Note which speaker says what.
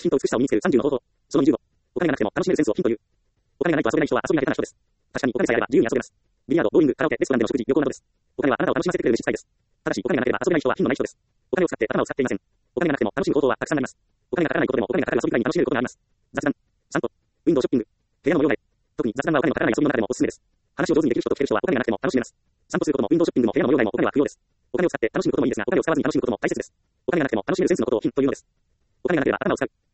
Speaker 1: 品と美しさを身につける30の方法。その20度。お金がなくても楽しめるセンスをヒンという。お金がないと遊べない人は遊びが下手な人です。確かにお金さえあれば自由に遊べます。ビリヤード、ボーリング、カラオケ、レストランでの食事、旅行などです。お金はあなたを楽しませてくれる実際です。ただし、お金がなければ遊べない人は品のない人です。お金を使って頭を使っていません。お金がなくても楽しむ方法はたくさんあります。お金がかからないことでもお金がかかる遊び以外に楽しめることがあります。雑談、散歩、ウィンドウショッピング、部屋の模様替え。特に雑談はお金のかからない遊びの中でもおすすめです。話を上手にできる人と聞ける人はお金がなくても楽しめます。散歩することもウィンドウショッピングも部屋の模様替えもお金は不要です。お金を使って楽しむこともいいですが、お金を使わずに楽しむことも大切です。お金がなくても楽しめるセンスのことを品というのです。お金がなければ頭を使う。